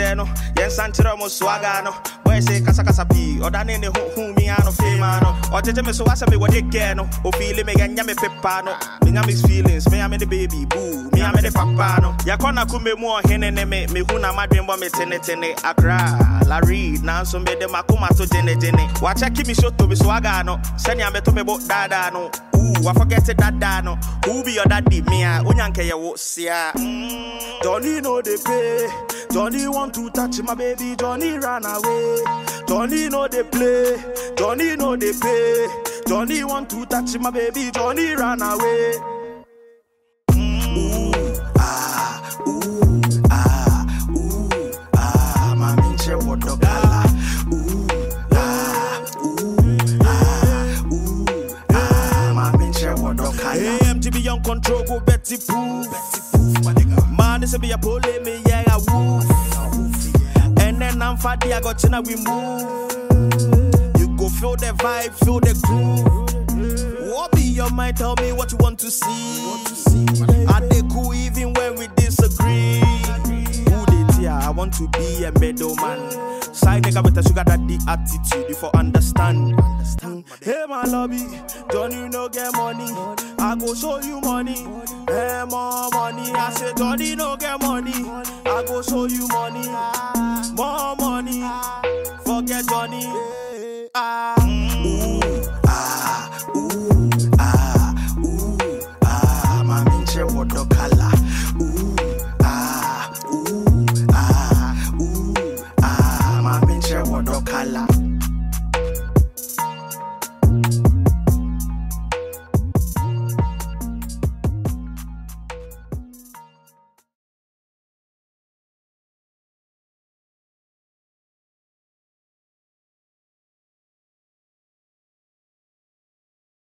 no, yen santiro mo swagano. Boy say kasa kasa pi, or dane ne hu mi ano femano. Or tete me so wasa me what no. O feel me ganya me pepano. Me nya mixed feelings, me am the baby boo, me am the papa no. Ya kona kume mo hene ne me hu na madwen bo me tene Accra, la read now so me de makuma to jene. Watch I keep me show to be swagano. Senya me to me bo dada no. Ooh, I forget it dada no. Who be your daddy me a unyanke ya wo sia. Johnny know they pay. Johnny want to touch my baby. Johnny run away. Johnny know they play. Johnny know they pay. Johnny want to touch my baby. Johnny run away. Ooh, ah, ooh, ah, ooh, ah. Mami che wodo gala. Ooh, ah, ooh, ah, ooh, ah. Mami che wodo kaya. AMGB on control go Betty Pooh. Man, this be a pole me yeah a woof. And then I'm fatty, I got china we move. You go feel the vibe, feel the groove. What be your mind? Tell me what you want to see. Are they cool even when we disagree? Who they tear? I want to be a middleman. Side nigga with a sugar daddy attitude, you for understand. Hey my lobby, don't you know get money? I go show you money. Hey more money, I say don't you know get money? I go show you money. More money, forget Johnny.